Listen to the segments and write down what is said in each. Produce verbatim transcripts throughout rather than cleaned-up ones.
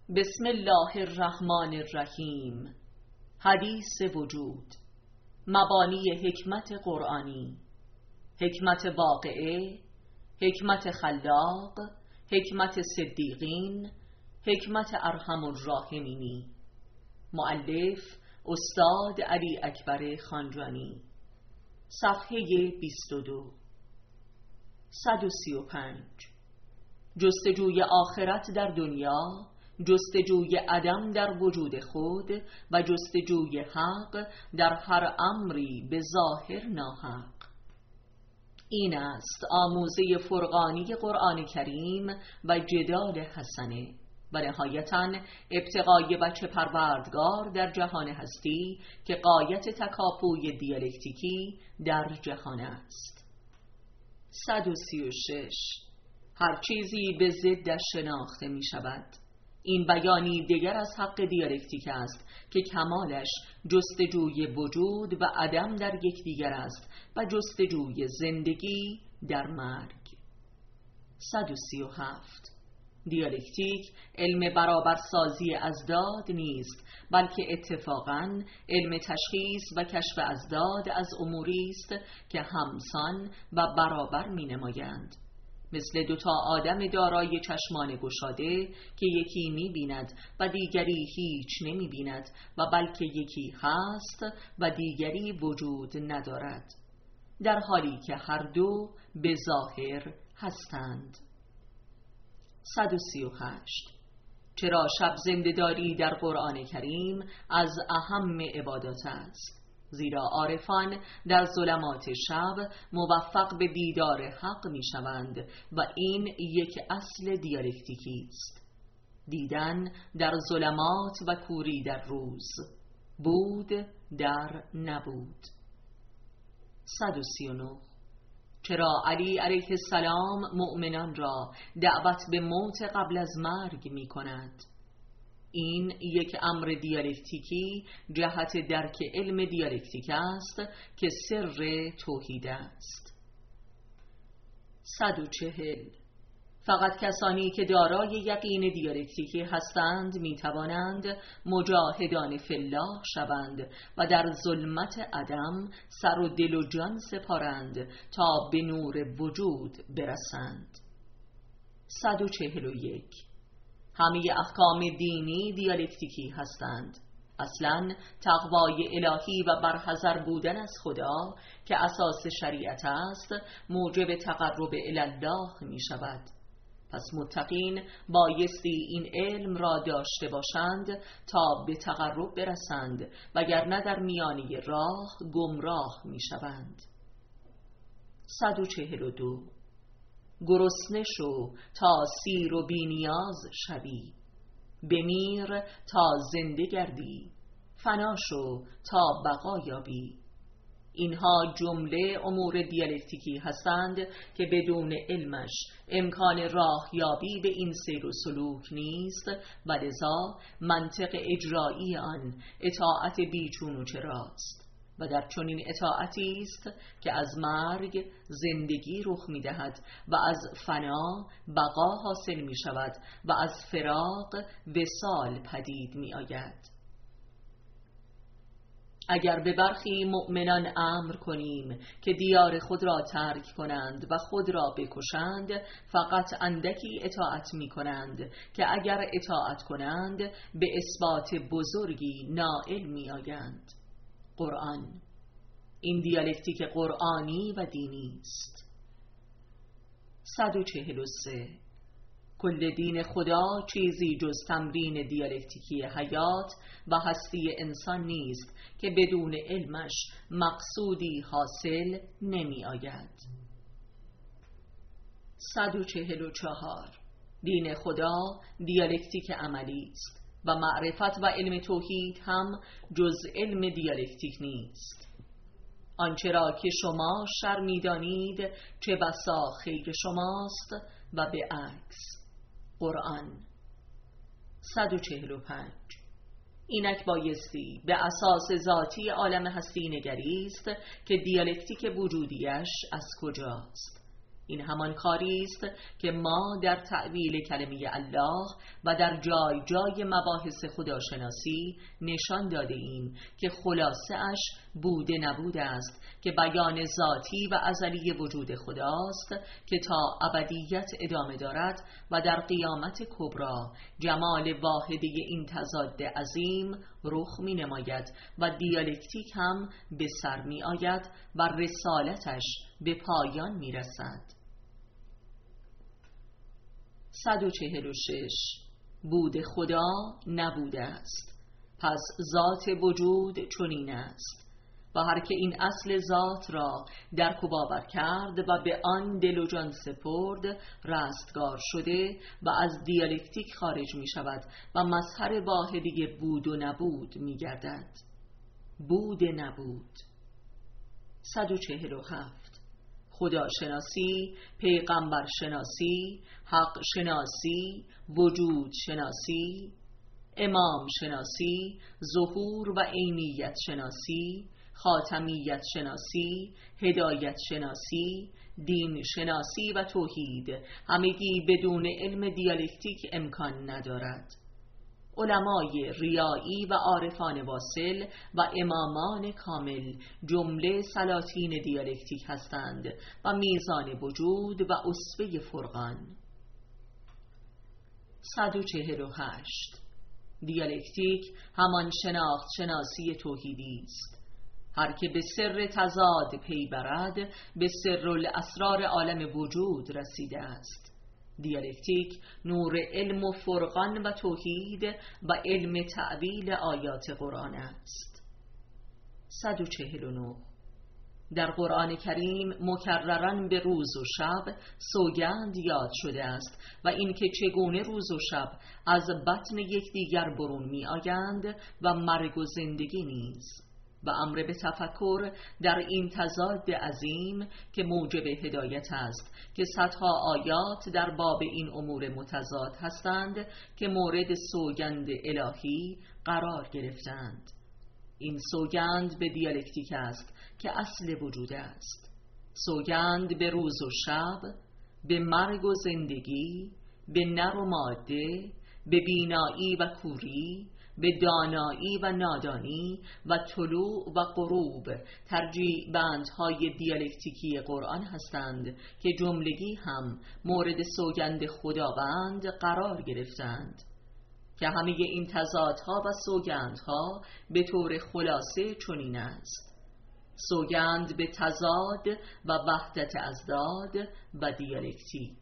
بسم الله الرحمن الرحیم. حدیث وجود، مبانی حکمت قرآنی، حکمت واقعه، حکمت خلاق، حکمت صدیقین، حکمت ارحم الراحمینی. مؤلف استاد علی اکبر خانجانی. صفحه بیست و دو. صد و سی و پنج. جستجوی آخرت در دنیا، جستجوی عدم در وجود خود و جستجوی حق در هر امری به ظاهر ناحق. این است آموزه فرقانی قرآن کریم و جدال حسنه و نهایتاً ابتغای وجه پروردگار در جهان هستی که غایت تکاپوی دیالکتیکی در جهان است. صد و سی و شش. هر چیزی به ضدش شناخته می شود. این بیانی دیگر از حق دیالکتیک است که کمالش جستجوی وجود و عدم در یکدیگر است و جستجوی زندگی در مرگ. صد و سی و هفت. دیالکتیک علم برابرسازی ازداد نیست، بلکه اتفاقاً علم تشخیص و کشف ازداد از اموری است که همسان و برابر می نمایند، مثل دوتا آدم دارای چشمان گشاده که یکی می بیند و دیگری هیچ نمی بیند و بلکه یکی هست و دیگری وجود ندارد، در حالی که هر دو به ظاهر هستند. صد و سی و هشت. چرا شب زنده‌داری در قرآن کریم از اهم عبادات است؟ زیرا عارفان در ظلمات شب موفق به دیدار حق می شوند و این یک اصل دیالکتیکی است. دیدن در ظلمات و کوری در روز، بود در نبود. صد و سی و نه. چرا علی علیه السلام مؤمنان را دعوت به موت قبل از مرگ می کند؟ این یک امر دیالکتیکی جهت درک علم دیالکتیک است که سر توحید است. صد و چهل. فقط کسانی که دارای یقین دیالکتیکی هستند می توانند مجاهدان فی الله شوند و در ظلمت عدم سر و دل و جان سپارند تا به نور وجود برسند. صد و چهل و یک. همه احکام دینی دیالکتیکی هستند. اصلاً تقوای الهی و برحذر بودن از خدا که اساس شریعت است موجب تقرب الی الله می شود. پس متقین بایستی این علم را داشته باشند تا به تقرب برسند، وگرنه در میانه راه گمراه می شوند. صد و چهل و دو. گرسنه شو تا سیر و بی نیاز شوی، بمیر تا زنده گردی، فنا شو تا بقا یابی. اینها جمله امور دیالکتیکی هستند که بدون علمش امکان راه یابی به این سیر و سلوک نیست و لذا منطق اجرایی آن اطاعت بیچون و چراست و در چنین اطاعتی است که از مرگ زندگی رخ می دهد و از فنا بقا حاصل می شود و از فراق وصال پدید می آید. اگر به برخی مؤمنان امر کنیم که دیار خود را ترک کنند و خود را بکشند، فقط اندکی اطاعت می کنند که اگر اطاعت کنند به اثبات بزرگی نائل می آیند. قرآن. این دیالکتیک قرآنی و دینی است. صد و چهل و سه. کل دین خدا چیزی جز تمرین دیالکتیکی حیات و هستی انسان نیست که بدون علمش مقصودی حاصل نمی آید. صد و چهل و چهار. دین خدا دیالکتیک عملی است و معرفت و علم توحید هم جز علم دیالکتیک نیست. آنچه را که شما شر می دانید چه بسا خیر شماست و به عکس. قرآن. صد و چهل و پنج. اینک بایستی به اساس ذاتی عالم هستی نگریست که دیالکتیک وجودیش از کجاست. این همان کاری است که ما در تأویل کلمه الله و در جای جای مباحث خداشناسی نشان داده ایم که خلاصه اش بوده نبوده است، که بیان ذاتی و ازلی وجود خداست که تا ابدیت ادامه دارد و در قیامت کبری جمال واحده این تضاد عظیم رخ می نماید و دیالکتیک هم به سر می آید و رسالتش به پایان می رسد. صد و چهل و شش. بود خدا نبوده است، پس ذات وجود چنین است و هر که این اصل ذات را درک و باور کرد و به آن دل و جان سپرد رستگار شده و از دیالکتیک خارج می شود و مظهر واحدی بود و نبود می گردد. بود نبود. صد و چهل و هفت. خداشناسی، پیغمبر شناسی، حق شناسی، وجود شناسی، امام شناسی، ظهور و عینیت شناسی، خاتمیت شناسی، هدایت شناسی، دین شناسی و توحید همگی بدون علم دیالکتیک امکان ندارد. علمای ریایی و عارفان واصل و امامان کامل جمله سلاطین دیالکتیک هستند و میزان وجود و اسوه فرقان. صد و چهل و هشت. دیالکتیک همان شناخت شناسی توحیدی است. هر که به سر تضاد پی برد به سر الاسرار عالم وجود رسیده است. دیالکتیک نور علم و فرقان و توحید و علم تأویل آیات قرآن است. صد و چهل و نه. در قرآن کریم مکرراً به روز و شب سوگند یاد شده است و اینکه چگونه روز و شب از بطن یکدیگر برون می آیند و مرگ و زندگی نیز، و امر به تفکر در این تضاد عظیم که موجب هدایت است که صدها آیات در باب این امور متضاد هستند که مورد سوگند الهی قرار گرفتند. این سوگند به دیالکتیک است که اصل وجود است. سوگند به روز و شب، به مرگ و زندگی، به نر و ماده، به بینایی و کوری، به دانایی و نادانی و طلوع و غروب ترجیع بندهای دیالکتیکی قرآن هستند که جملگی هم مورد سوگند خداوند قرار گرفتند، که همه این تضادها و سوگندها به طور خلاصه چنین است: سوگند به تضاد و وحدت ازداد و دیالکتیک.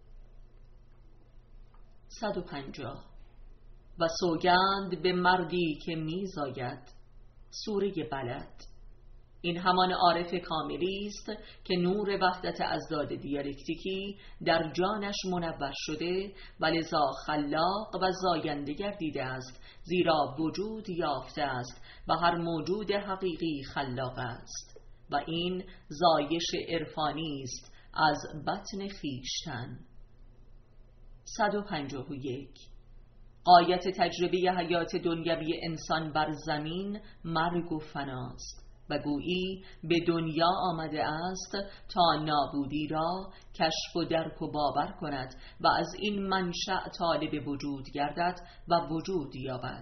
صد و پنجاه. و سوگند به مردی که میزاید. سوره بلد. این همان عارف کاملی است که نور وحدت ازداد دیالکتیکی در جانش منور شده و لذا خلاق و زاینده گردیده است، زیرا وجود یافته است و هر موجود حقیقی خلاق است و این زایش عرفانی است از بطن خویشتن. صد و پنجاه و یک. غایت تجربه حیات دنیوی انسان بر زمین مرگ و فناست و گویی به دنیا آمده است تا نابودی را کشف و درک و باور کند و از این منشأ طالب وجود گردد و وجود یابد.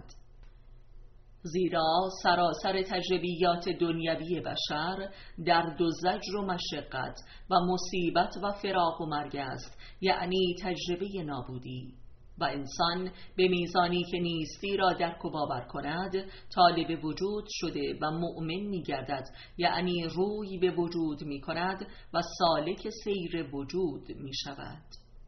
زیرا سراسر تجربیات دنیوی بشر درد و زجر و مشقت و مصیبت و فراق و مرگ است، یعنی تجربه نابودی، و انسان به میزانی که نیستی را درک و باور کند طالب وجود شده و مؤمن می گردد، یعنی روی به وجود می کند و سالک سیر وجود می شود.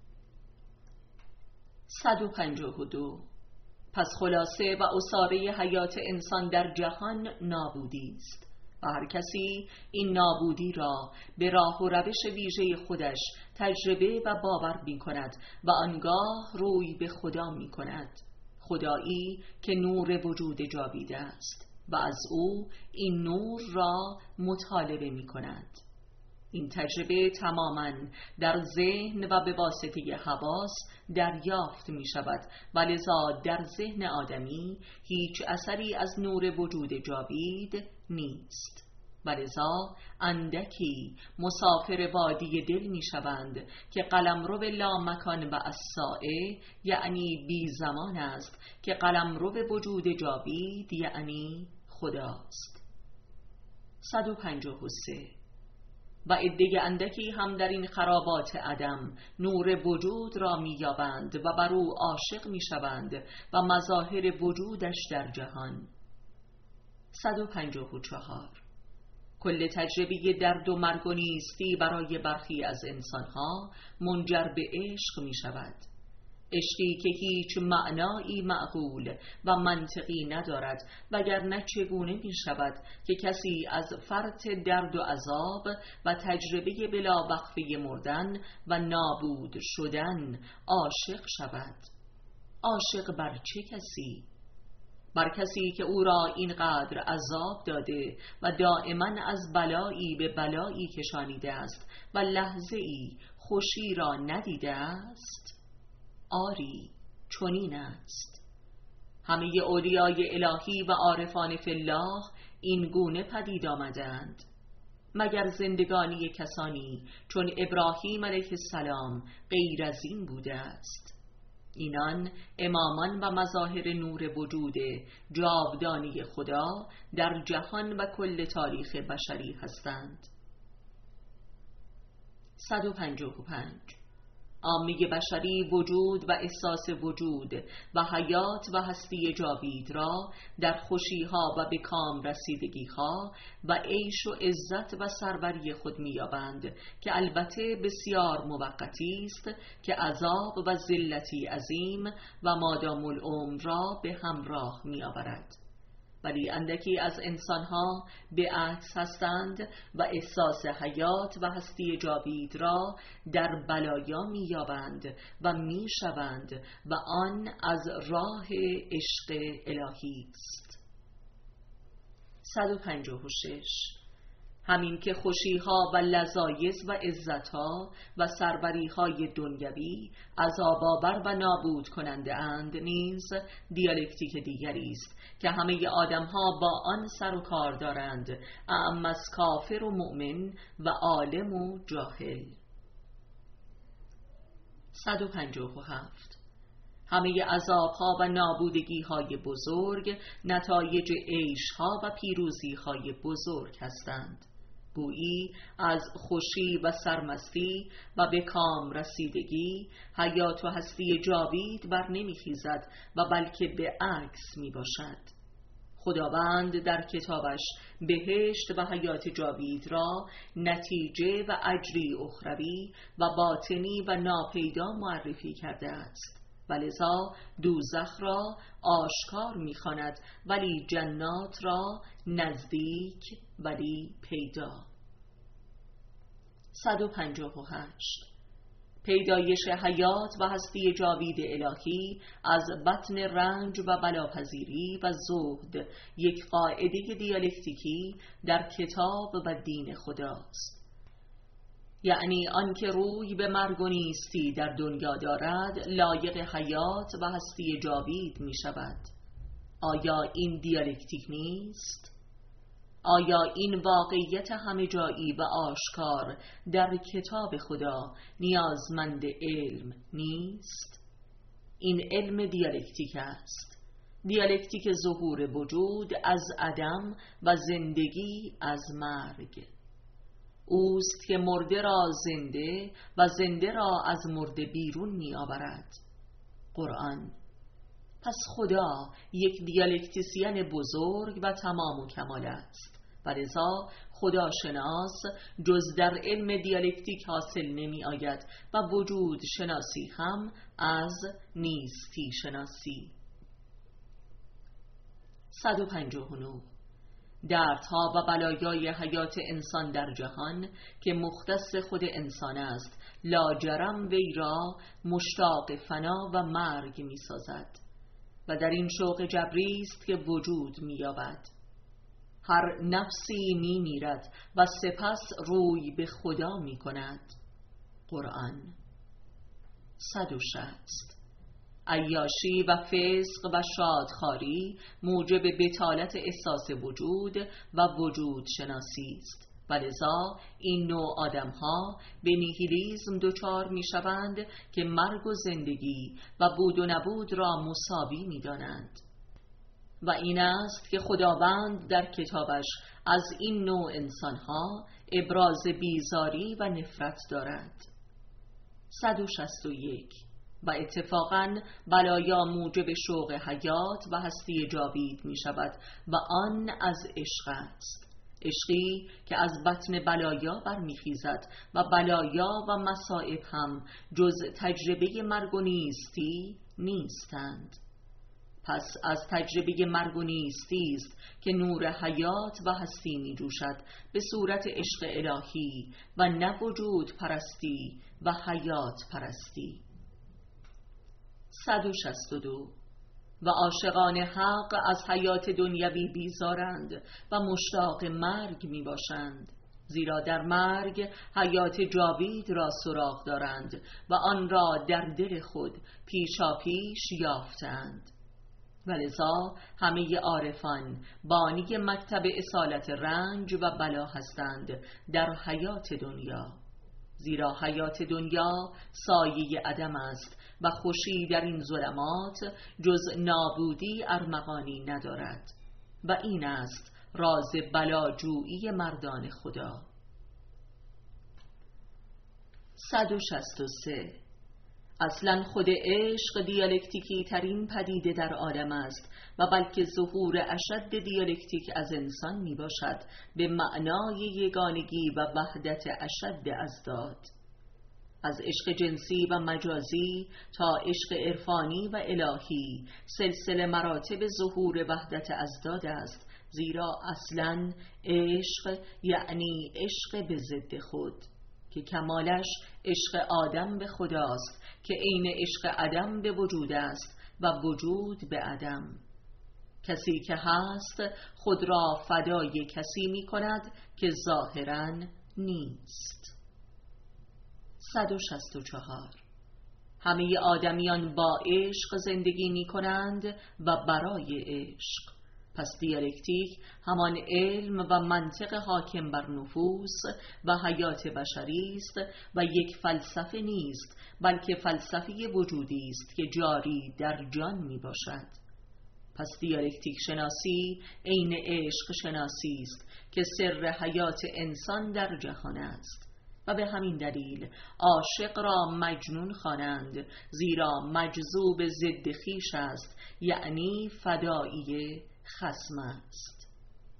صد و پنجاه و دو. پس خلاصه و اصاره حیات انسان در جهان نابودی است و هر کسی این نابودی را به راه و روش ویژه خودش تجربه و باور می کند و آنگاه روی به خدا می کند، خدایی که نور وجود جاویده است و از او این نور را مطالبه می کند. این تجربه تماماً در ذهن و به واسطه حواس دریافت می شود و لذا در ذهن آدمی هیچ اثری از نور وجود جاوید نیست. ولذا اندکی مسافر وادی دل می شوند که قلمرو لا مکان و الساعه یعنی بی زمان است که قلمرو وجود جاوید یعنی خداست. صد و پنجاه و سه. و عده اندکی هم در این خرابات عدم نور وجود را می‌یابند و بر او عاشق می‌شوند و مظاهر وجودش در جهان. صد و پنجاه و چهار. کل تجربه درد و مرگ و نیستی برای برخی از انسانها منجر به عشق می‌شود، عشقی که هیچ معنایی معقول و منطقی ندارد، وگرنه چگونه می شود که کسی از فرط درد و عذاب و تجربه بلا وقفه مردن و نابود شدن عاشق شود؟ عاشق بر چه کسی؟ بر کسی که او را اینقدر عذاب داده و دائما از بلایی به بلایی کشانیده است و لحظه ای خوشی را ندیده است؟ آری، چنین است. همه اولیای الهی و عارفان فی الله این گونه پدید آمدند، مگر زندگانی کسانی چون ابراهیم علیه السلام غیر از این بوده است؟ اینان امامان و مظاهر نور وجود جاودانی خدا در جهان و کل تاریخ بشری هستند. صد و پنجاه و پنج. عامه بشری وجود و احساس وجود و حیات و هستی جاوید را در خوشیها و به کام رسیدگیها و عیش و عزت و سروری خود می‌یابند که البته بسیار موقتی است، که عذاب و ذلتی عظیم و مادام العمر را به همراه می‌آورد. ولی اندکی از انسانها به عکس هستند و احساس حیات و هستی جاوید را در بلایا می‌یابند و می‌شوند و آن از راه عشق الهی است. صد و پنجاه و شش. همین که خوشی‌ها و لذایذ و عزت‌ها و سروری‌های دنیوی عذاب‌آور و نابود کننده اند، نیز دیالکتیک دیگری است که همه آدم‌ها با آن سر و کار دارند، اعم از کافر و مؤمن و عالم و جاهل. صد و پنجاه و هفت. همه عذاب‌ها و نابودگی‌های بزرگ نتایج عیش‌ها و پیروزی‌های بزرگ هستند. گویی از خوشی و سرمستی و به کام رسیدگی حیات و هستی جاوید بر نمیخیزد و بلکه به عکس می باشد. خداوند در کتابش بهشت و حیات جاوید را نتیجه و اجری اخروی و باطنی و ناپیدا معرفی کرده است، ولذا دوزخ را آشکار می‌خواند ولی جنات را نزدیک ولی پیدا. صد و پنجاه و هشت. پیدایش حیات و هستی جاوید الهی از بطن رنج و بلاپذیری و زهد یک قاعده دیالکتیکی در کتاب و دین خداست. یعنی آنکه روی به مرگ و نیستی در دنیا دارد لایق حیات و هستی جاوید می شود. آیا این دیالکتیک نیست؟ آیا این واقعیت همه جایی و آشکار در کتاب خدا نیازمند علم نیست؟ این علم دیالکتیک است، دیالکتیک ظهور وجود از عدم و زندگی از مرگ. اوست که مرده را زنده و زنده را از مرده بیرون می آورد. قرآن. پس خدا یک دیالکتیسین بزرگ و تمام و کمال است و لذا خداشناس جز در علم دیالکتیک حاصل نمی آید و وجود شناسی هم از نیستی شناسی. صد و پنجاه و نه. دردها و بلایای حیات انسان در جهان که مختص خود انسان است لاجرم وی را مشتاق فنا و مرگ می سازد و در این شوق جبری است که وجود می یابد. هر نفسی می میرد و سپس روی به خدا می کند. قرآن. صد و شصت. عیاشی و فسق و شادخواری موجب بطالت احساس وجود و وجود شناسی است و لذا این نوع آدم‌ها به نیهیلیسم دچار می‌شوند که مرگ و زندگی و بود و نبود را مساوی می‌دانند. و این است که خداوند در کتابش از این نوع انسان‌ها ابراز بیزاری و نفرت دارد. صد و شصت و یک. و اتفاقاً بلایا موجب شوق حیات و هستی جاوید می شود و آن از عشق است، عشقی که از بطن بلایا برمیخیزد و بلایا و مصائب هم جز تجربه مرگ و نیستی نیستند. پس از تجربه مرگ و نیستی است که نور حیات و هستی می جوشد به صورت عشق الهی و نه وجود پرستی و حیات پرستی. صد و شصت و دو. و عاشقان حق از حیات دنیوی بیزارند و مشتاق مرگ می باشند، زیرا در مرگ حیات جاوید را سراغ دارند و آن را در دل خود پیشا پیش یافتند. ولذا همه عارفان بانی مکتب اصالت رنج و بلا هستند در حیات دنیا، زیرا حیات دنیا سایه عدم است و خوشی در این ظلمات جز نابودی ارمغانی ندارد و این است راز بلاجویی مردان خدا. صد و شصت و سه. اصلا خود عشق دیالکتیکی ترین پدیده در عالم است و بلکه ظهور اشد دیالکتیک از انسان می باشد به معنای یگانگی و وحدت اشد ازداد، از عشق جنسی و مجازی تا عشق عرفانی و الهی سلسله مراتب ظهور وحدت ازداد است، زیرا اصلا عشق یعنی عشق به ضد خود که کمالش عشق آدم به خداست که عین عشق عدم به وجود است و وجود به عدم. کسی که هست خود را فدای کسی می کند که ظاهراً نیست. صد و شصت و چهار. همه آدمیان با عشق زندگی می کنند و برای عشق. پس دیالکتیک همان علم و منطق حاکم بر نفوس و حیات بشری است و یک فلسفه نیست، بلکه فلسفه وجودی است که جاری در جان می باشد. پس دیالکتیک شناسی عین عشق شناسی است که سر حیات انسان در جهان است و به همین دلیل عاشق را مجنون خوانند، زیرا مجذوب ضد خویش است، یعنی فدایی خصم است.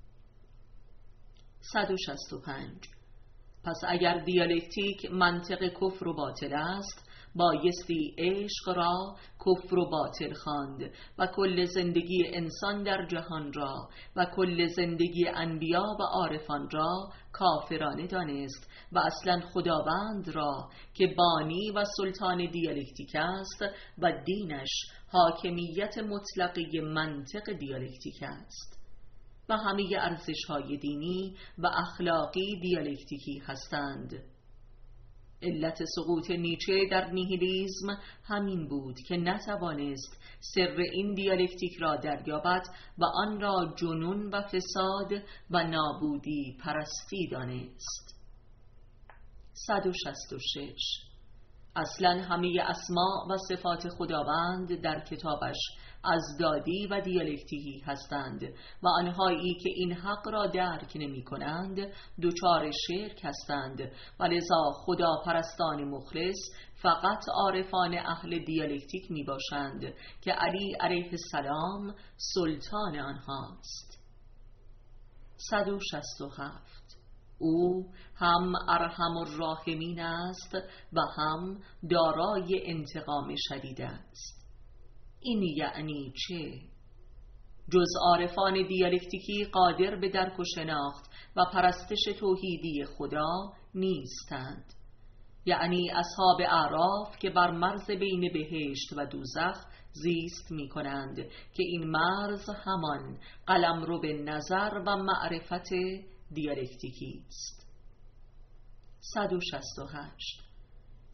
صد و شصت و پنج. پس اگر دیالکتیک منطق کفر و باطل است، بایستی عشق را کفر و باطل خواند و کل زندگی انسان در جهان را و کل زندگی انبیا و عارفان را کافرانه دانست و اصلا خداوند را که بانی و سلطان دیالکتیک است و دینش حاکمیت مطلقه منطق دیالکتیک است و همه ارزش‌های دینی و اخلاقی دیالکتیکی هستند. علت سقوط نیچه در نیهیلیسم همین بود که نتوانست سر این دیالکتیک را دریابد و آن را جنون و فساد و نابودی پرستی دانست. صد و شصت و شش. اصلا همه اسما و صفات خداوند در کتابش ازدادی و دیالکتیکی هستند و آنهایی که این حق را درک نمی کنند دچار شرک هستند و لذا خدا پرستان مخلص فقط عارفان اهل دیالکتیک می باشند که علی علیه السلام سلطان آنهاست. صد و شصت و هفت. او هم ارحم الراحمین است و هم دارای انتقام شدید است. این یعنی چه؟ جز عارفان دیالکتیکی قادر به درک و شناخت و پرستش توحیدی خدا نیستند، یعنی اصحاب اعراف که بر مرز بین بهشت و دوزخ زیست می کنند که این مرز همان قلمرو به نظر و معرفت دیالکتیکی است. صد و شصت و هشت.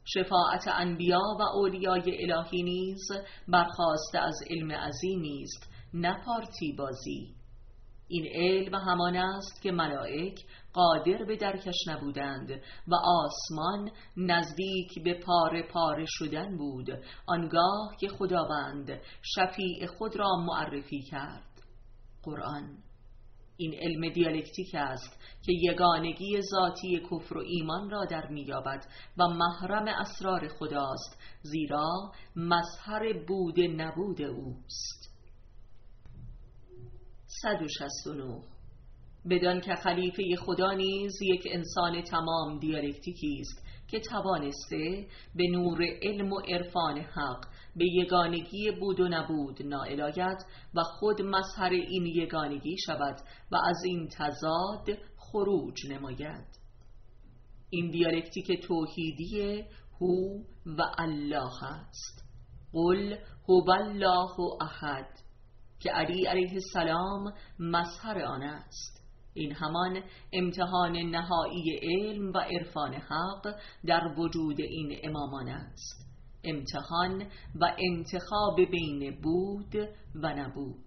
شفاعت انبیا و اولیای الهی نیز برخواسته از علم عظیمی است، نه پارتی بازی. این علم همان است که ملائک قادر به درکش نبودند و آسمان نزدیک به پاره پاره شدن بود آنگاه که خداوند شفیع خود را معرفی کرد، قرآن. این علم دیالکتیک است که یگانگی ذاتی کفر و ایمان را در می‌یابد و محرم اسرار خداست، زیرا مظهر بود نبود اوست. صد و شصت و نه. بدان که خلیفه خدا نیز یک انسان تمام دیالکتیکی است که توانسته به نور علم و عرفان حق به یگانگی بود و نبود نائل آید و خود مظهر این یگانگی شود و از این تضاد خروج نماید. این دیالکتیک توحیدی هو و الله است. قل هو الله احد که علی علیه السلام مظهر آن است. این همان امتحان نهایی علم و عرفان حق در وجود این امامان است، امتحان و انتخاب بین بود و نبود.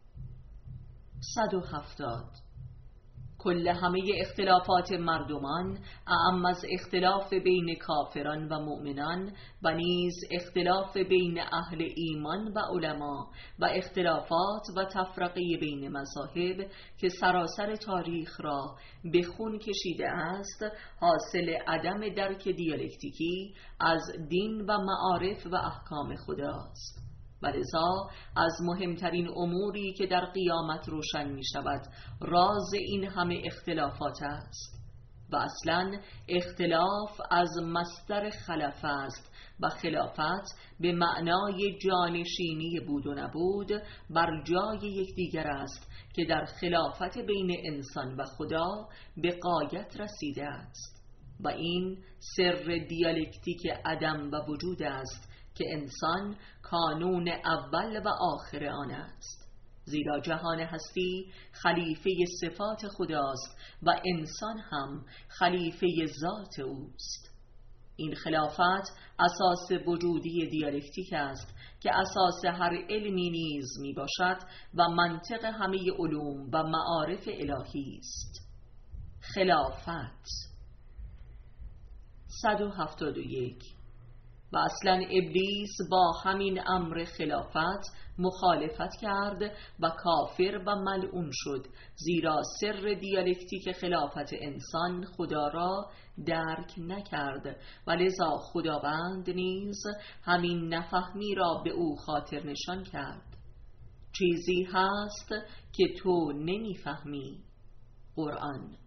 صد و هفتاد. کل همه اختلافات مردمان، اعم از اختلاف بین کافران و مؤمنان و نیز اختلاف بین اهل ایمان و علما و اختلافات و تفرقه بین مذاهب که سراسر تاریخ را به خون کشیده است، حاصل عدم درک دیالکتیکی از دین و معارف و احکام خداست. و لذا از مهمترین اموری که در قیامت روشن می شود راز این همه اختلافات است. و اصلا اختلاف از مصدر خلف است و خلافت به معنای جانشینی بود و نبود بر جای یکدیگر است که در خلافت بین انسان و خدا به غایت رسیده است. و این سر دیالکتیک عدم و وجود است که انسان کانون اول و آخر آن است، زیرا جهان هستی خلیفه صفات خداست و انسان هم خلیفه ذات اوست. این خلافت اساس وجودی دیالکتیک است که اساس هر علمی نیز می باشد و منطق همه علوم و معارف الهی است. خلافت. صد و هفتاد و یک. و اصلا ابلیس با همین امر خلافت مخالفت کرد و کافر و ملعون شد، زیرا سر دیالکتیک خلافت انسان خدا را درک نکرد و لذا خداوند نیز همین نفهمی را به او خاطر نشان کرد. چیزی هست که تو نمیفهمی، قرآن.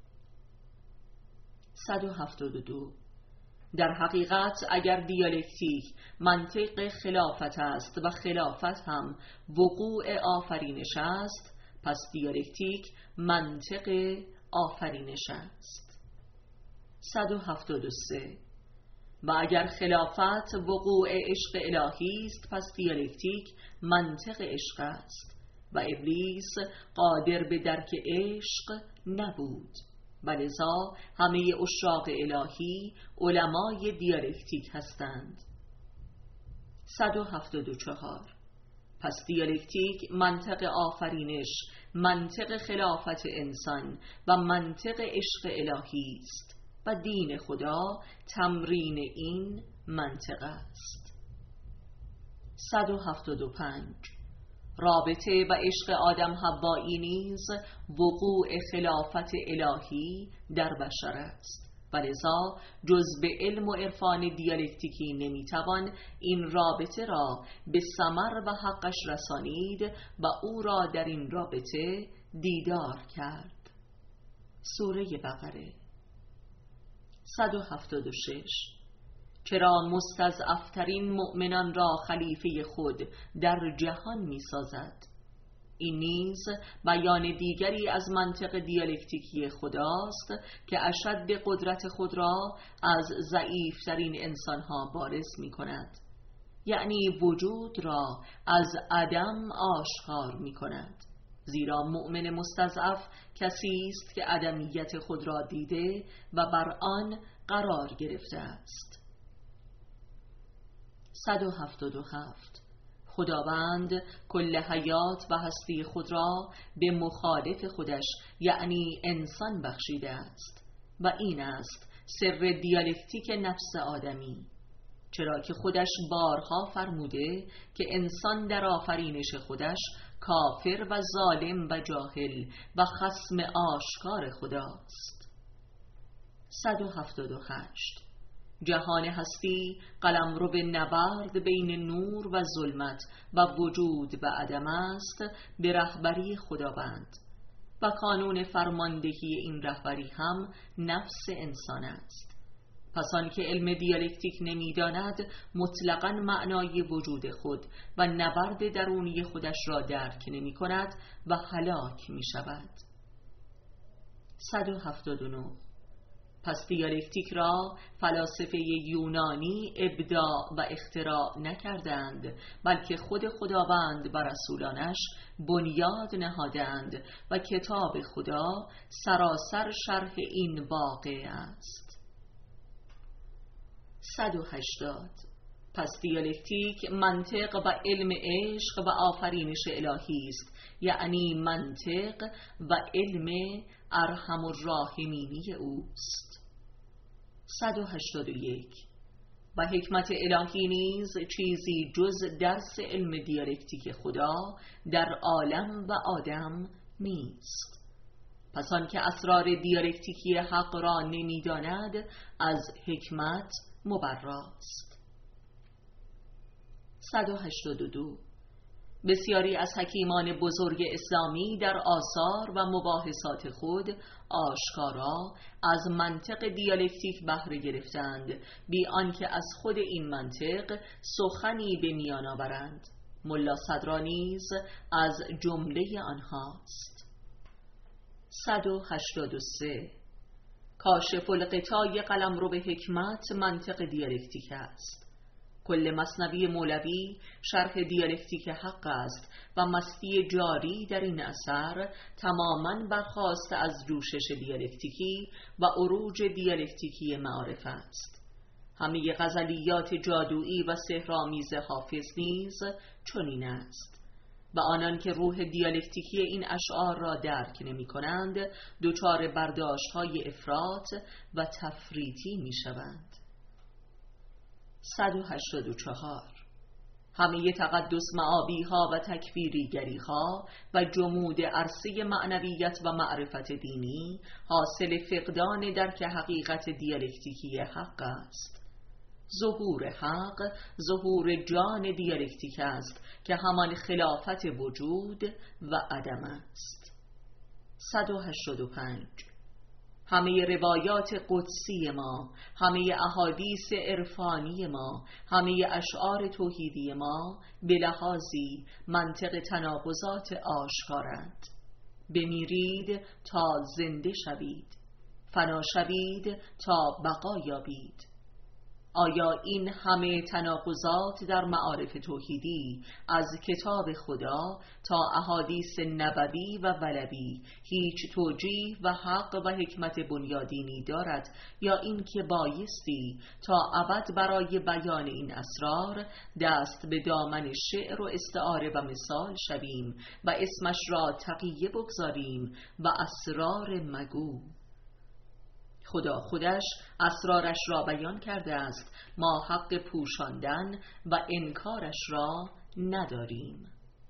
صد و هفتاد و دو. در حقیقت اگر دیالکتیک منطق خلافت است و خلافت هم وقوع آفرینش است، پس دیالکتیک منطق آفرینش است. صد و هفتاد و سه. و اگر خلافت وقوع عشق الهی است، پس دیالکتیک منطق عشق است و ابلیس قادر به درک عشق نبود و لذا همه عشاق الهی علمای دیالکتیک هستند. صد و هفتاد و چهار. پس دیالکتیک منطق آفرینش، منطق خلافت انسان و منطق عشق الهی است و دین خدا تمرین این منطق است. صد و هفتاد و پنج. رابطه و عشق آدم حوایی نیز وقوع خلافت الهی در بشر است و لذا جز به علم و عرفان دیالکتیکی نمیتوان این رابطه را به ثمر و حقش رسانید و او را در این رابطه دیدار کرد. سوره بقره. صد و هفتاد و شش. چرا مستضعفترین مؤمنان را خلیفه خود در جهان می سازد؟ این نیز بیان دیگری از منطق دیالکتیکی خداست که اشد قدرت خود را از ضعیفترین انسانها بارز می کند، یعنی وجود را از عدم آشکار می کند، زیرا مؤمن مستضعف کسی است که عدمیت خود را دیده و بر آن قرار گرفته است. صد و هفتاد و هفت. خداوند کل حیات و هستی خود را به مخالف خودش یعنی انسان بخشیده است و این است سر دیالکتیک نفس آدمی، چرا که خودش بارها فرموده که انسان در آفرینش خودش کافر و ظالم و جاهل و خصم آشکار خداست. صد و هفتاد و هشت. جهان هستی قلمرو به نبرد بین نور و ظلمت و وجود و عدم است به رهبری خداوند و کانون فرماندهی این رهبری هم نفس انسان است. پس آن که علم دیالکتیک نمی‌داند مطلقاً معنای وجود خود و نبرد درونی خودش را درک نمی‌کند و هلاک می‌شود. صد و هفتاد و نه. پس دیالکتیک را فلاسفه یونانی ابداع و اختراع نکردند، بلکه خود خداوند و رسولانش بنیاد نهادند و کتاب خدا سراسر شرح این واقعه است. صد و هشتاد. پس دیالکتیک منطق و علم عشق و آفرینش الهی است، یعنی منطق و علم ارحم الراحمینی اوست. صد و هشتاد و یک. و حکمت الهی نیز چیزی جز درس علم دیالکتیک خدا در عالم و آدم نیست. پس آن که اسرار دیالکتیکی حق را نمی‌داند از حکمت مبراست. صد و هشتاد و دو. بسیاری از حکیمان بزرگ اسلامی در آثار و مباحثات خود آشکارا از منطق دیالکتیک بهره گرفتند، بی آنکه از خود این منطق سخنی به میان آورند. ملا صدرا نیز از جمله آنهاست. صد و هشتاد و سه. کاشف الغطای قلمرو به حکمت منطق دیالکتیک است. کل مثنوی مولوی شرح دیالکتیک حق است و مستی جاری در این اثر تماماً برخاسته از جوشش دیالکتیکی و عروج دیالکتیکی معارف است. همه غزلیات جادویی و سحرآمیز حافظ نیز چنین است و آنان که روح دیالکتیکی این اشعار را درک نمی کنند دچار برداشت‌های افراط و تفریطی می شوند. صد و هشتاد و چهار. همه تقدس معابی ها و تکفیری گری ها و جمود عرصه معنویت و معرفت دینی حاصل فقدان درک حقیقت دیالکتیکی حق است. ظهور حق ظهور جان دیالکتیک است که همان خلافت وجود و عدم است. صد و هشتاد و پنج. همه روایات قدسی ما، همه احادیث عرفانی ما، همه اشعار توحیدی ما به لحاظی منطق تناقضات آشکارند. بمیرید تا زنده شوید، فنا شوید تا بقا یابید. آیا این همه تناقضات در معارف توحیدی از کتاب خدا تا احادیث نبوی و ولوی هیچ توجیه و حق و حکمت بنیادینی دارد یا این که بایستی تا ابد برای بیان این اسرار دست به دامن شعر و استعاره و مثال شویم و اسمش را تقیه بگذاریم و اسرار مگو؟ خدا خودش اسرارش را بیان کرده است، ما حق پوشاندن و انکارش را نداریم.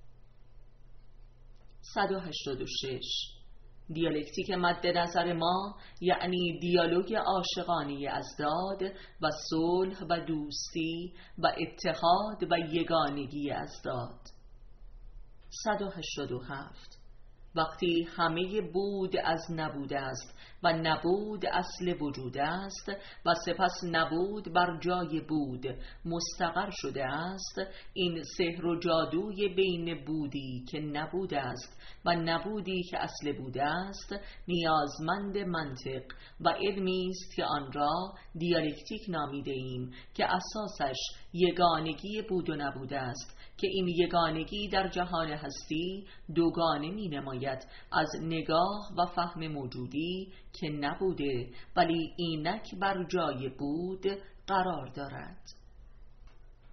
صد و هشتاد و شش. دیالکتیک مد نظر ما یعنی دیالوگ عاشقانه ازداد و صلح و دوستی و اتحاد و یگانگی ازداد. صد و هشتاد و هفت. وقتی همه بود از نبود است و نبود اصل وجود است و سپس نبود بر جای بود مستقر شده است، این سحر و جادوی بین بودی که نبود است و نبودی که اصل بود است نیازمند منطق و علمی است که آن را دیالکتیک نامیده ایم که اساسش یگانگی بود و نبود است که این یگانگی در جهان هستی دوگانه می نماید، از نگاه و فهم موجودی که نبوده ولی اینک بر جای بود قرار دارد.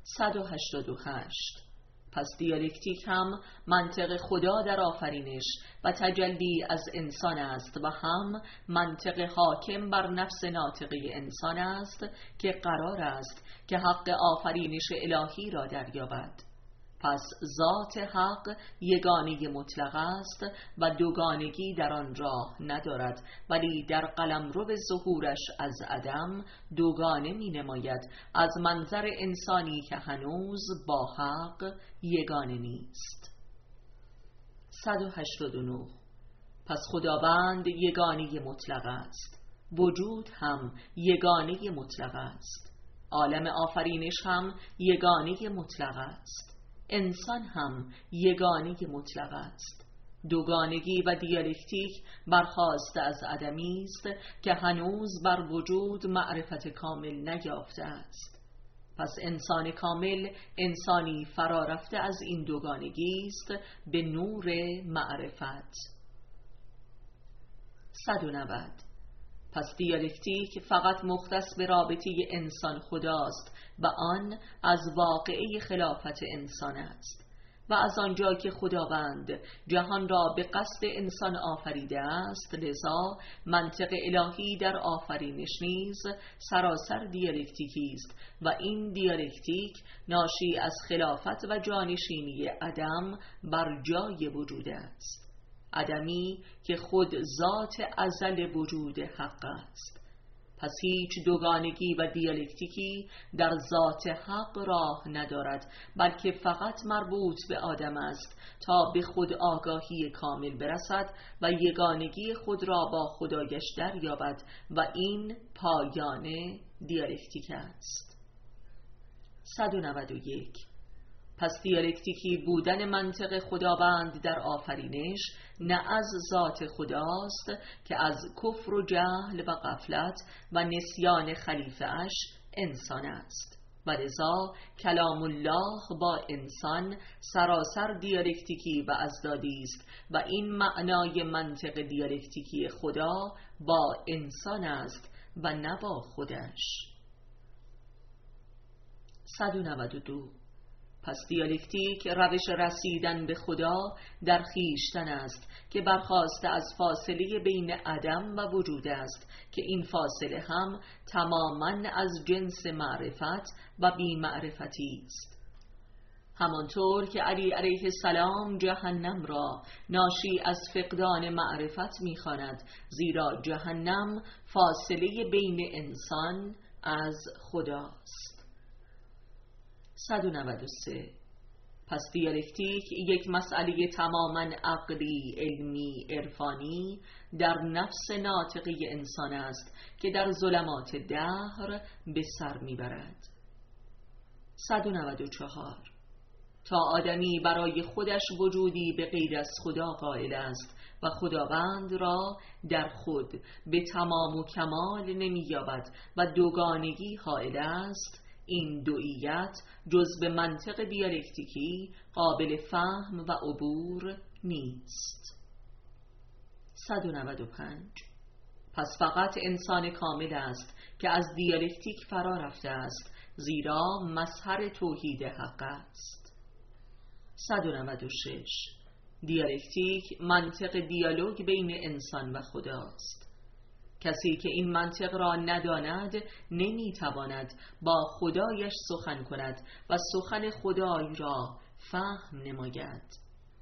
صد و هشتاد و هشت. پس دیالکتیک هم منطق خدا در آفرینش و تجلی از انسان است و هم منطق حاکم بر نفس ناطقه انسان است که قرار است که حق آفرینش الهی را دریابد. پس ذات حق یگانه مطلق است و دوگانگی در آن راه ندارد، ولی در قلمرو ظهورش از عدم دوگانه می نماید از منظر انسانی که هنوز با حق یگانه نیست. صد و هشتاد و نه. پس خداوند یگانه مطلق است، وجود هم یگانه مطلق است، عالم آفرینش هم یگانه مطلق است، انسان هم یگانه مطلق است. دوگانگی و دیالکتیک برخاسته از عدمی است که هنوز بر وجود معرفت کامل نیافته است. پس انسان کامل انسانی فرارفته از این دوگانگی است به نور معرفت. صد و نود. پس دیالکتیک فقط مختص به رابطه انسان خداست و آن از واقعه خلافت انسان است. و از آنجا که خداوند جهان را به قصد انسان آفریده است، لذا منطق الهی در آفرینش نیز سراسر دیالکتیکی است و این دیالکتیک ناشی از خلافت و جانشینی عدم بر جای وجود است، عدمی که خود ذات ازل وجود حق است. پس هیچ دوگانگی و دیالکتیکی در ذات حق راه ندارد، بلکه فقط مربوط به آدم است تا به خود آگاهی کامل برسد و یگانگی خود را با خدایش دریابد و این پایان دیالکتیک است. صد و نود و یک. پس دیالکتیکی بودن منطق خداوند در آفرینش نه از ذات خداست که از کفر و جهل و غفلت و نسیان خلیفه اش انسان است، و لذا کلام الله با انسان سراسر دیالکتیکی و ازدادی است و این معنای منطق دیالکتیکی خدا با انسان است و نه با خودش. صد و نود و دو. پس دیالکتیک روش رسیدن به خدا در خویشتن است که برخاسته از فاصله بین عدم و وجود است که این فاصله هم تماماً از جنس معرفت و بی معرفتی است. همانطور که علی علیه السلام جهنم را ناشی از فقدان معرفت می‌خواند، زیرا جهنم فاصله بین انسان از خداست. صد و نود و سه. پس دیالکتیک یک مسئله تماماً عقلی، علمی، عرفانی در نفس ناطقه انسان است که در ظلمات دهر به سر میبرد. صد و نود و چهار. تا آدمی برای خودش وجودی به غیر از خدا قائل است و خداوند را در خود به تمام و کمال نمی‌یابد و دوگانگی حائل است، این دوئیت جز به منطق دیالکتیکی قابل فهم و عبور نیست. صد و نود و پنج. پس فقط انسان کامل است که از دیالکتیک فرا رفته است، زیرا مظهر توحید حق است. صد و نود و شش. دیالکتیک منطق دیالوگ بین انسان و خداست. کسی که این منطق را نداند نمیتواند با خدایش سخن کند و سخن خدای را فهم نماید.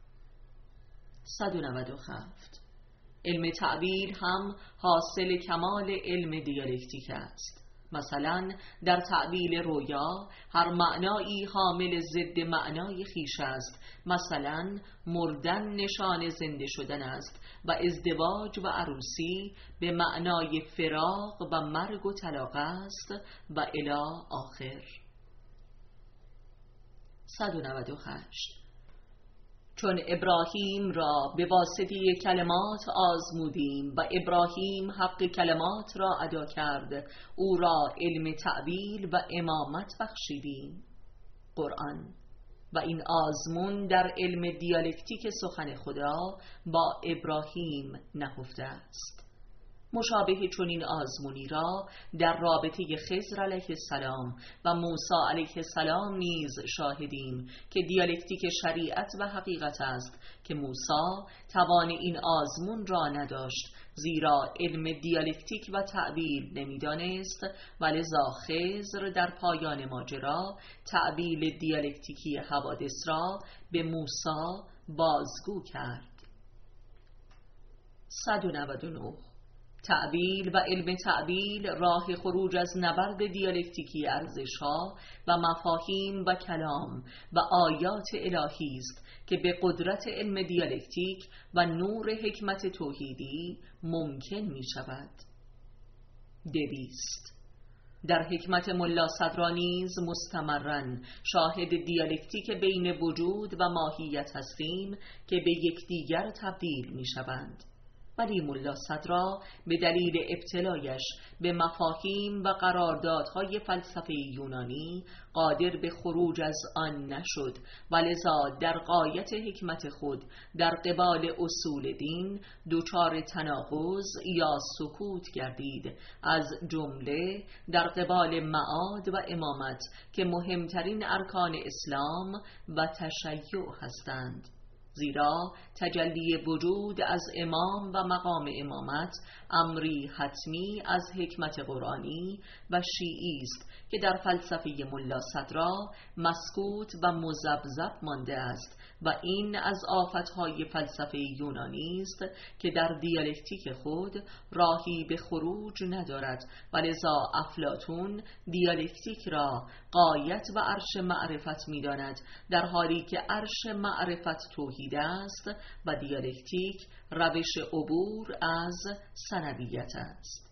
صد و نود و هفت. علم تعبیر هم حاصل کمال علم دیالکتیک است. مثلا در تعبیر رویا هر معنایی حامل ضد معنای خویش است. مثلا مردن نشان زنده شدن است و ازدواج و عروسی به معنای فراق و مرگ و طلاق است و الی آخر. صد و نود و هشت. چون ابراهیم را به واسطه کلمات آزمودیم و ابراهیم حق کلمات را ادا کرد، او را علم تعبیر و امامت بخشیدیم. قرآن. و این آزمون در علم دیالکتیک سخن خدا با ابراهیم نهفته است. مشابه چنین آزمونی را در رابطه خضر علیه السلام و موسی علیه السلام نیز شاهدیم که دیالکتیک شریعت و حقیقت است که موسی توان این آزمون را نداشت، زیرا علم دیالکتیک و تعبیر نمیدانست و لذا خضر در پایان ماجرا تعبیر دیالکتیکی حوادث را به موسی بازگو کرد. صد و نود و نه. تعبیل و علم تعبیل راه خروج از نبرد دیالکتیکی ارزش‌ها و مفاهیم و کلام و آیات الهی است که به قدرت علم دیالکتیک و نور حکمت توحیدی ممکن می شود. دویست. در حکمت ملا صدرا نیز مستمرن شاهد دیالکتیک بین وجود و ماهیت هستیم که به یکدیگر تبدیل می شوند. ولی ملا صدرا به دلیل ابتلایش به مفاهیم و قراردادهای فلسفه یونانی قادر به خروج از آن نشد و لذا در غایت حکمت خود در قبال اصول دین دچار تناقض یا سکوت گردید، از جمله در قبال معاد و امامت که مهمترین ارکان اسلام و تشیع هستند. زیرا تجلی وجود از امام و مقام امامت امری حتمی از حکمت قرآنی و شیعی است که در فلسفه ملا صدرا مسکوت و مذبذب مانده است و این از آفتهای فلسفه یونانی است که در دیالکتیک خود راهی به خروج ندارد و لذا افلاطون دیالکتیک را غایت و عرش معرفت می داند، در حالی که عرش معرفت توحید است و دیالکتیک روش عبور از ثنویت است.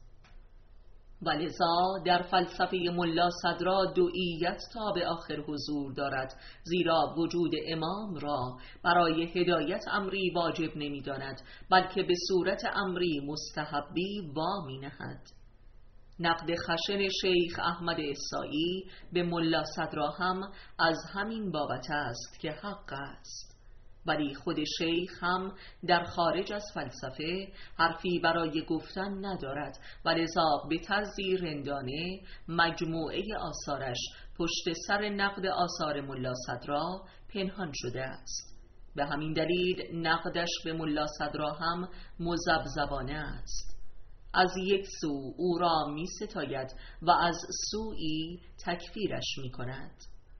ولذا در فلسفه ملا صدرا دوئیت تا به آخر حضور دارد، زیرا وجود امام را برای هدایت امری واجب نمی داند بلکه به صورت امری مستحبی وامی نهد. نقد خشن شیخ احمد عیسایی به ملا صدرا هم از همین بابت است که حق است، ولی خود شیخ هم در خارج از فلسفه حرفی برای گفتن ندارد و لذا به طرزی رندانه مجموعه آثارش پشت سر نقد آثار ملا صدرا پنهان شده است. به همین دلیل نقدش به ملا صدرا هم مذبذبانه است. از یک سو او را می ستاید و از سوی تکفیرش می کند.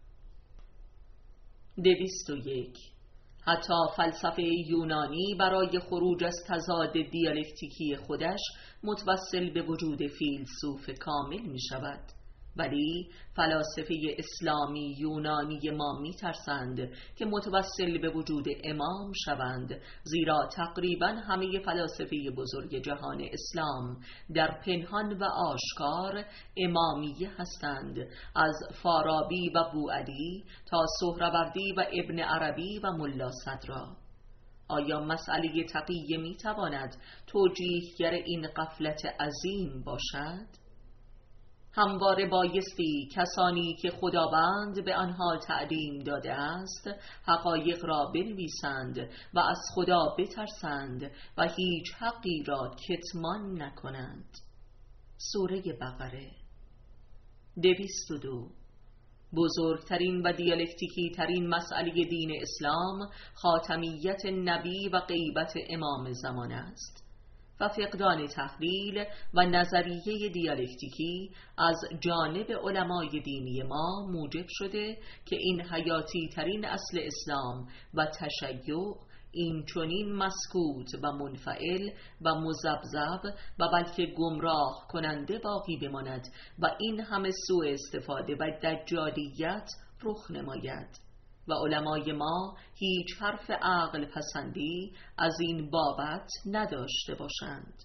دویست و یک. حتی فلسفه یونانی برای خروج از تضاد دیالکتیکی خودش متوسل به وجود فیلسوف کامل می شود، ولی فلاسفه اسلامی یونانی ما می ترسند که متوسل به وجود امام شوند، زیرا تقریبا همه فلاسفه بزرگ جهان اسلام در پنهان و آشکار امامیه هستند، از فارابی و بوعلی تا سهروردی و ابن عربی و ملا صدرا. آیا مسئله تقیه می تواند توجیهگر این غفلت عظیم باشد؟ همواره بایستی کسانی که خداوند به آنها تعلیم داده است حقایق را بنویسند و از خدا بترسند و هیچ حقی را کتمان نکنند. سوره بقره. دویست و دو. بزرگترین و دیالکتیکی ترین مسئله دین اسلام خاتمیت نبی و غیبت امام زمان است و فقدان تحلیل و نظریه دیالکتیکی از جانب علمای دینی ما موجب شده که این حیاتی ترین اصل اسلام و تشیع این چنین مسکوت و منفعل و مذبذب و بلکه گمراه کننده باقی بماند و این همه سوء استفاده و دجالیت رخ نماید و علمای ما هیچ حرف عقل پسندی از این بابت نداشته باشند.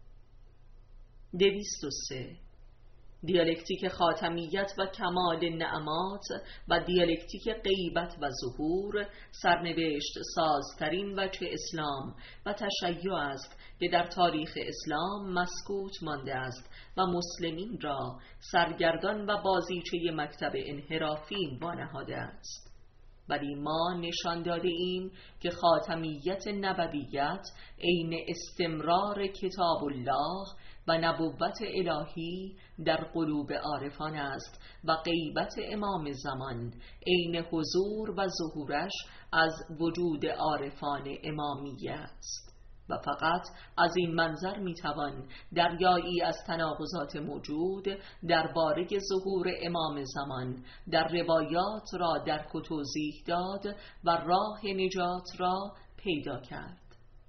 دویست و سه. دیالکتیک خاتمیت و کمال نعمات و دیالکتیک غیبت و ظهور سرنوشت سازترین وجه اسلام و تشیع است که در تاریخ اسلام مسکوت مانده است و مسلمین را سرگردان و بازیچه مکتب انحرافی وانهاده است. ولی ما نشان داده ایم که خاتمیت نبویت عین استمرار کتاب الله و نبوت الهی در قلوب عارفان است و غیبت امام زمان عین حضور و ظهورش از وجود عارفان امامیه است. و فقط از این منظر میتوان دریایی از تناقضات موجود درباره ظهور امام زمان در روایات را درک و توضیح داد و راه نجات را پیدا کرد.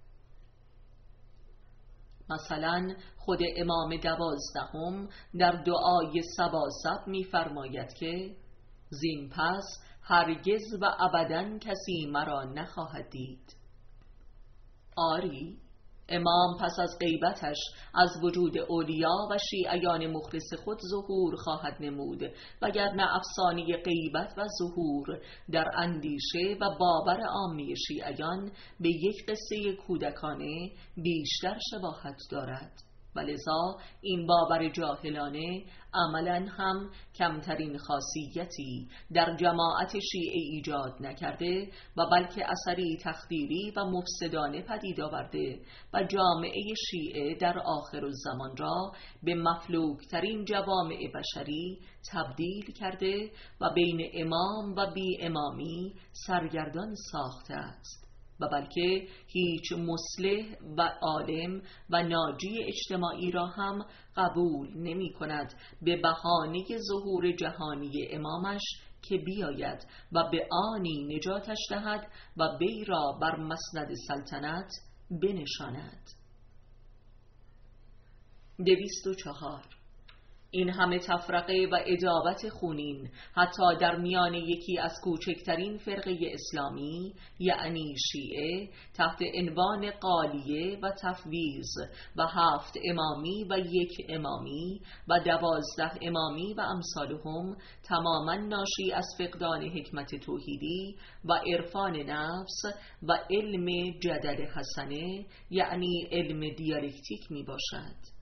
مثلا خود امام دوازدهم در دعای سباسب می‌فرماید که زین پس هرگز و ابداً کسی مرا نخواهد دید. آری، امام پس از غیبتش از وجود اولیا و شیعیان مخلص خود ظهور خواهد نمود، وگرنه افسانه غیبت و ظهور در اندیشه و باور عامی شیعیان به یک قصه کودکانه بیشتر شباهت دارد و لذا این باور جاهلانه عملاً هم کمترین خاصیتی در جماعت شیعه ایجاد نکرده و بلکه اثری تخدیری و مفسدانه پدید آورده و جامعه شیعه در آخرالزمان را به مفلوکترین جوامع بشری تبدیل کرده و بین امام و بی امامی سرگردان ساخته است و بلکه هیچ مصلح و عالم و ناجی اجتماعی را هم قبول نمی کند به بهانه ظهور جهانی امامش که بیاید و به آنی نجاتش دهد و وی را بر مسند سلطنت بنشاند. دویست و چهار. این همه تفرقه و عداوت خونین حتی در میان یکی از کوچکترین فرقه اسلامی یعنی شیعه تحت عنوان قالیه و تفویض و هفت امامی و یک امامی و دوازده امامی و امثالهم تماما ناشی از فقدان حکمت توحیدی و عرفان نفس و علم جدل حسنه یعنی علم دیالکتیک می باشد.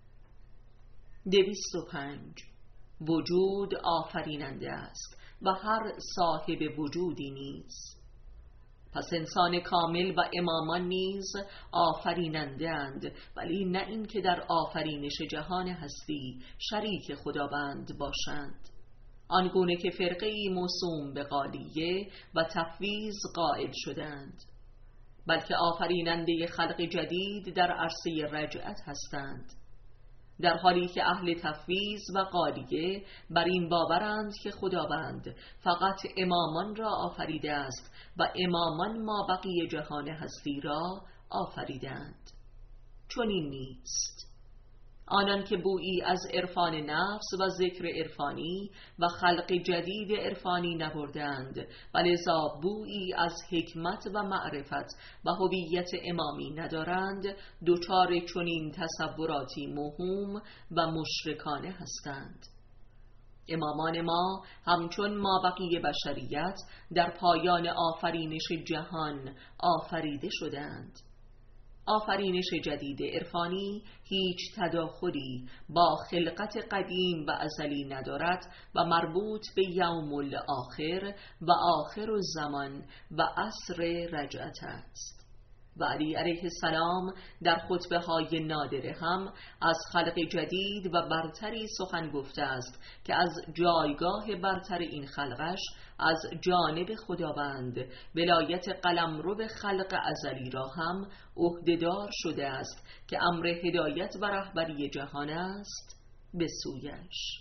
دویست و پنج. وجود آفریننده است و هر صاحب وجودی نیست. پس انسان کامل و امامان نیز آفریننده اند، ولی نه این که در آفرینش جهان هستی شریک خداوند باشند، آنگونه که فرقه‌ای موسوم به قالیه و تفویض قائل شدند، بلکه آفریننده خلق جدید در عرصه رجعت هستند، در حالی که اهل تفویض و قالیه بر این باورند که خداوند فقط امامان را آفریده است و امامان ما بقیه جهان هستی را آفریدند. چون این نیست. آنان که بویی از عرفان نفس و ذکر عرفانی و خلق جدید عرفانی نبردند و لذا بویی از حکمت و معرفت و هویت امامی ندارند، دچار چنین تصوراتی موهوم و مشرکانه هستند. امامان ما همچون ما بقیه بشریت در پایان آفرینش جهان آفریده شدند. آفرینش جدید عرفانی هیچ تداخلی با خلقت قدیم و ازلی ندارد و مربوط به یوم الاخر و آخر الزمان و عصر رجعت است. و علی علیه السلام در خطبه های نادره هم از خلق جدید و برتری سخن گفته است که از جایگاه برتر این خلقش از جانب خداوند ولایت قلمرو به خلق ازلی را هم عهده‌دار شده است که امر هدایت و رهبری جهان است به سویش.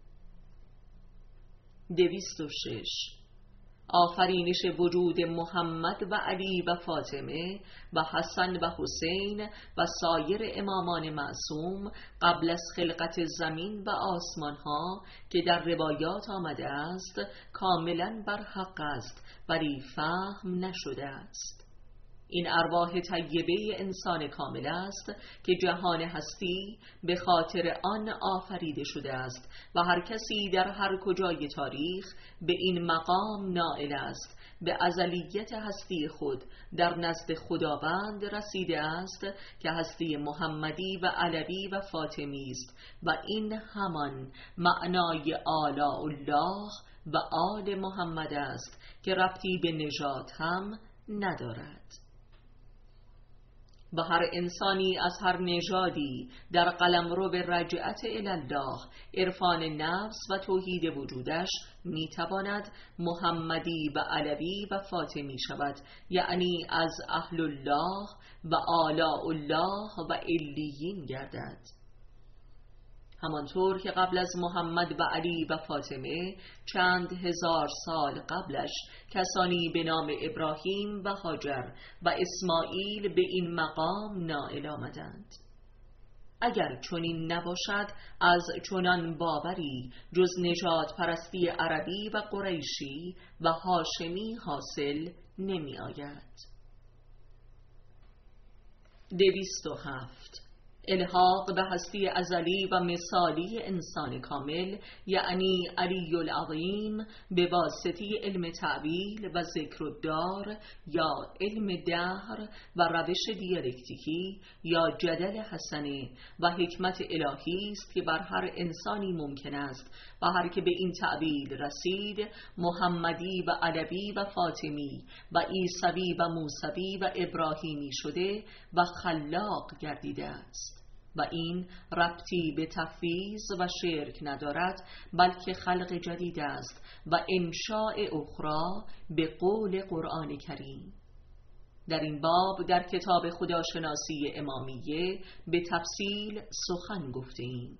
دویست و شش. آفرینش وجود محمد و علی و فاطمه و حسن و حسین و سایر امامان معصوم قبل از خلقت زمین و آسمان ها که در روایات آمده است کاملا بر حق است، ولی فهم نشده است. این ارواح طیبه انسان کامل است که جهان هستی به خاطر آن آفریده شده است و هر کسی در هر کجای تاریخ به این مقام نائل است، به ازلیت هستی خود در نزد خداوند رسیده است که هستی محمدی و علوی و فاطمی است و این همان معنای آلاء الله و آل محمد است که ربطی به نژاد هم ندارد. و هر انسانی از هر نژادی در قلمرو به رجعت الله، عرفان نفس و توحید وجودش میتواند محمدی و علوی و فاطمی شود، یعنی از اهل الله و آلاء الله و علیین گردد. همانطور که قبل از محمد و علی و فاطمه چند هزار سال قبلش کسانی به نام ابراهیم و هاجر و اسماعیل به این مقام نائل آمدند. اگر چنین نباشد از چنان باوری جز نژاد پرستی عربی و قریشی و هاشمی حاصل نمی آید. دویست و هفت. الحاق به هستی ازلی و مثالی انسان کامل، یعنی علی العظیم، به واسطه علم تعبیل و ذکر الدار یا علم دهر و روش دیالکتیکی یا جدل حسنه و حکمت الهی است که بر هر انسانی ممکن است و هر که به این تعبیل رسید محمدی و علوی و فاطمی و عیسوی و موسوی و ابراهیمی شده و خلاق گردیده است. و این ربطی به تفویض و شرک ندارد، بلکه خلق جدید است و انشاء اخرى به قول قرآن کریم. در این باب در کتاب خداشناسی امامیه به تفصیل سخن گفتیم.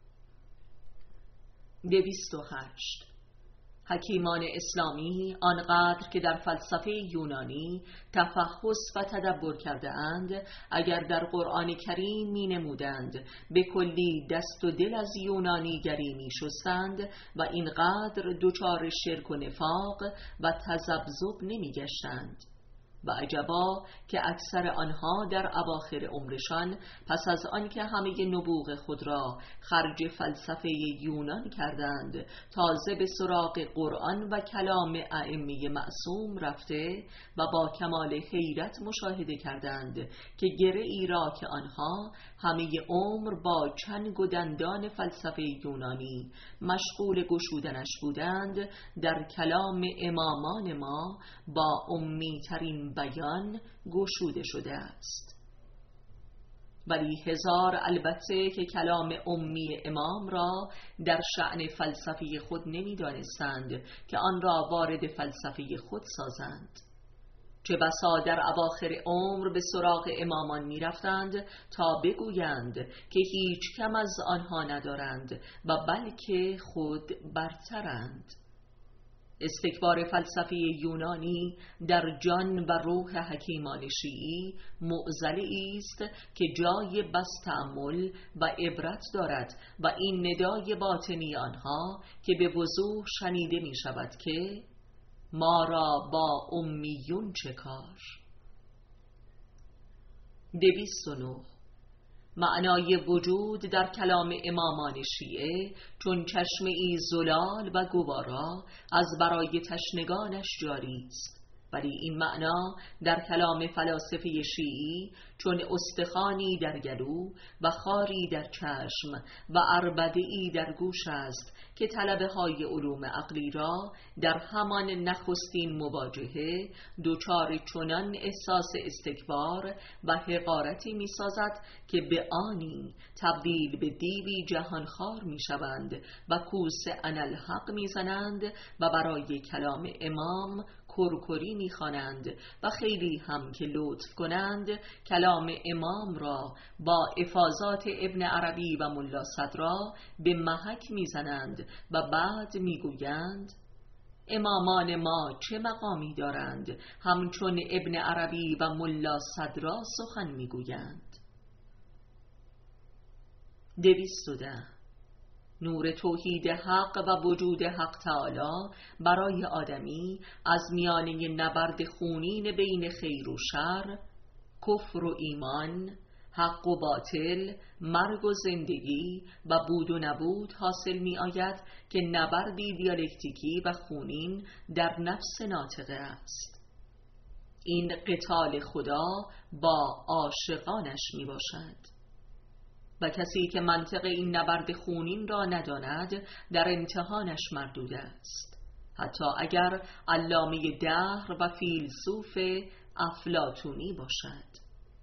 دویست و هشت. حکیمان اسلامی آنقدر که در فلسفه یونانی تفحص و تدبر کرده اند، اگر در قرآن کریم می نمودند به کلی دست و دل از یونانیگری می شستند و اینقدر دچار شرک و نفاق و تذبذب نمی گشتند. و عجبا که اکثر آنها در اواخر عمرشان پس از آنکه همه نبوغ خود را خرج فلسفه یونان کردند، تازه به سراغ قرآن و کلام ائمه معصوم رفته و با کمال حیرت مشاهده کردند که گره‌ای را که آنها همه عمر با چنگ و دندان فلسفه یونانی مشغول گشودنش بودند، در کلام امامان ما با امی ترین بیان گشوده شده است. ولی هزار البته که کلام امی امام را در شأن فلسفی خود نمی دانستند که آن را وارد فلسفه خود سازند. چه بسا در اواخر عمر به سراغ امامان می رفتند تا بگویند که هیچ کم از آنها ندارند و بلکه خود برترند. استکبار فلسفه یونانی در جان و روح حکیمان شیعی معضلی است که جای بس تأمل و عبرت دارد و این ندای باطنی آنها که به وضوح شنیده می شود که ما را با امیون چه کار. دویست و نه. معنای وجود در کلام امامان شیعه چون چشمه‌ای زلال و گوارا از برای تشنگانش جاری است، ولی این معنا در کلام فلاسفه شیعی چون استخوانی در گلو و خاری در چشم و عربده‌ای در گوش است که طلبه های علوم عقلی را در همان نخستین مواجهه دوچار چنان احساس استکبار و حقارتی می سازد که به آنی تبدیل به دیوی جهانخوار می شوند و کوس انالحق می زنند و برای کلام امام کرکری می خوانند و خیلی هم که لطف کنند کلام امام را با افاضات ابن عربی و ملا صدرا به محک می زنند و بعد می گویند امامان ما چه مقامی دارند همچون ابن عربی و ملا صدرا سخن می گویند. دویست و ده. نور توحید حق و وجود حق تعالی برای آدمی از میانه نبرد خونین بین خیر و شر، کفر و ایمان، حق و باطل، مرگ و زندگی و بود و نبود حاصل می آید که نبردی دیالکتیکی و خونین در نفس ناطقه است. این قتال خدا با عاشقانش می باشد و کسی که منطق این نبرد خونین را نداند در امتحانش مردود است. حتی اگر علامه دهر و فیلسوف افلاطونی باشد.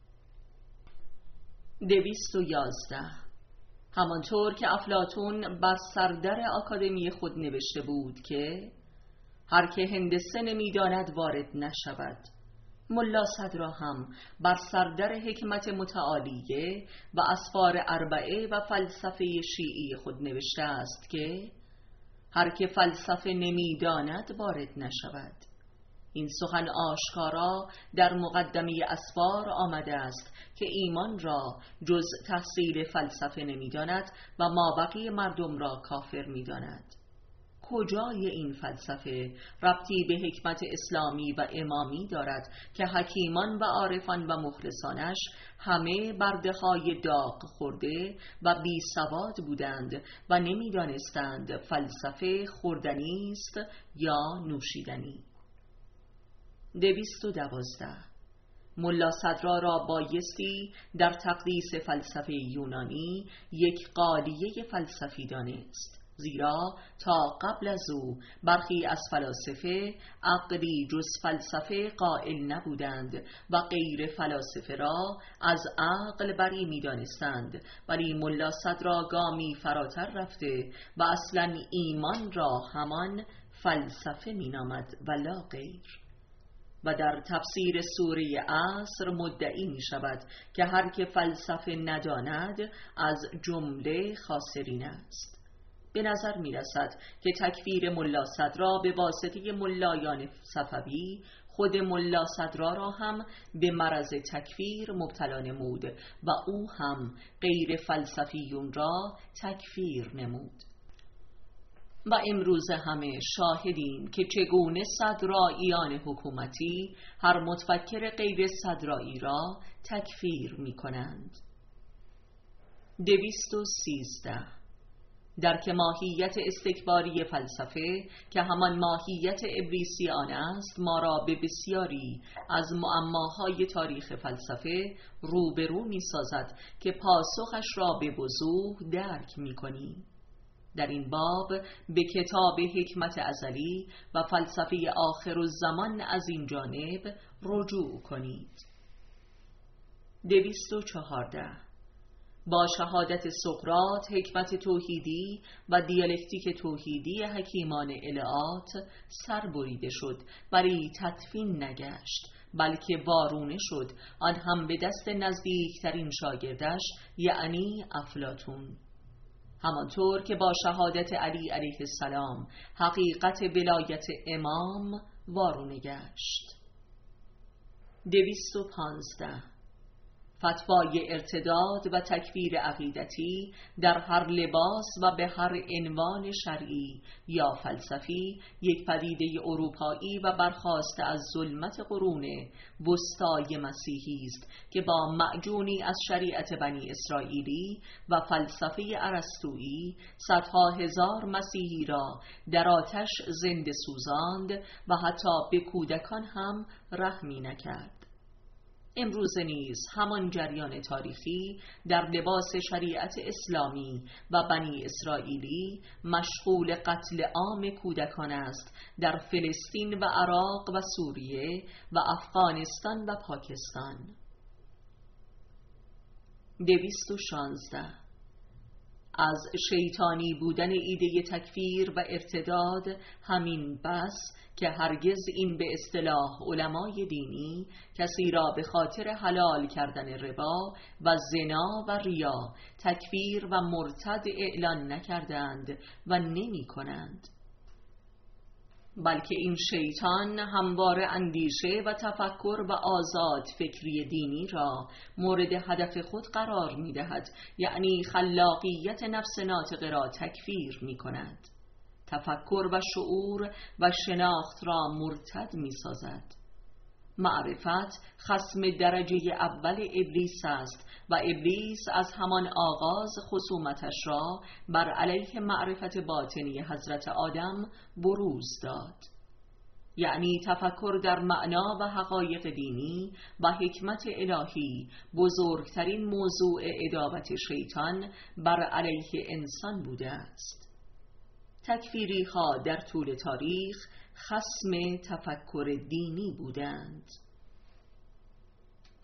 دویست و یازده. همانطور که افلاطون بر سردر آکادمی خود نوشته بود که هر که هندسه نمی‌داند وارد نشود، ملا صدرا هم بر سردر حکمت متعالیه و اسفار اربعه و فلسفه شیعی خود نوشته است که هر که فلسفه نمی‌داند وارد نشود. این سخن آشکارا در مقدمه اسفار آمده است که ایمان را جز تحصیل فلسفه نمی‌داند و مابقی مردم را کافر می‌داند. کجای این فلسفه ربطی به حکمت اسلامی و امامی دارد که حکیمان و عارفان و مخلصانش همه برده‌های داغ خورده و بی سواد بودند و نمی‌دانستند فلسفه خوردنی است یا نوشیدنی. دویست و دوازده. ملا صدرا را بایستی در تقدیس فلسفه یونانی یک قالیه فلسفی دانست، زیرا تا قبل از او برخی از فلاسفه عقلی جز فلسفه قائل نبودند و غیر فلاسفه را از عقل بری می دانستند، ولی ملا صدرا گامی فراتر رفته و اصلا ایمان را همان فلسفه می نامد و لا غیر. و در تفسیر سوره عصر مدعی می شود که هر که فلسفه نداند از جمله خاسرین است. به نظر می رسد که تکفیر ملا صدرا به واسطه ملایان صفوی خود ملا صدرا را هم به مرض تکفیر مبتلا نمود و او هم غیر فلسفیون را تکفیر نمود. و امروز همه شاهدیم که چگونه صدراییان حکومتی هر متفکر غیر صدرایی را تکفیر می کنند. دویست و سیزده. درک ماهیت استکباری فلسفه که همان ماهیت ابلیسی آن است ما را به بسیاری از معماهای تاریخ فلسفه روبرو می سازد که پاسخش را به وضوح درک می کنیم. در این باب به کتاب حکمت ازلی و فلسفه آخرالزمان از این جانب رجوع کنید. دویست و چهارده. با شهادت سقراط حکمت توحیدی و دیالکتیک توحیدی حکیمان الهات سر بریده شد، ولی تدفین نگشت بلکه وارونه شد، آن هم به دست نزدیکترین شاگردش یعنی افلاطون. همانطور که با شهادت علی علیه السلام حقیقت ولایت امام وارونه گشت. دویست و پانزده. فتوای ارتداد و تکفیر عقیدتی در هر لباس و به هر عنوان شرعی یا فلسفی یک پدیده اروپایی و برخاسته از ظلمت قرون وسطای مسیحی است که با معجونی از شریعت بنی اسرائیلی و فلسفه ارسطویی صدها هزار مسیحی را در آتش زنده سوزاند و حتی به کودکان هم رحمی نکرد. امروز نیز همان جریان تاریخی در لباس شریعت اسلامی و بنی اسرائیلی مشغول قتل عام کودکان است در فلسطین و عراق و سوریه و افغانستان و پاکستان. دویست و شانزده. از شیطانی بودن ایده تکفیر و ارتداد همین بس که هرگز این به اصطلاح علمای دینی کسی را به خاطر حلال کردن ربا و زنا و ریا تکفیر و مرتد اعلان نکردند و نمی کنند، بلکه این شیطان همواره اندیشه و تفکر و آزاد فکری دینی را مورد هدف خود قرار می دهد، یعنی خلاقیت نفس ناطقه را تکفیر می کند، تفکر و شعور و شناخت را مرتد می سازد. معرفت خصم درجه اول ابلیس است و ابلیس از همان آغاز خصومتش را بر علیه معرفت باطنی حضرت آدم بروز داد، یعنی تفکر در معنا و حقایق دینی و حکمت الهی بزرگترین موضوع عداوت شیطان بر علیه انسان بوده است. تکفیری ها در طول تاریخ خصم تفکر دینی بودند.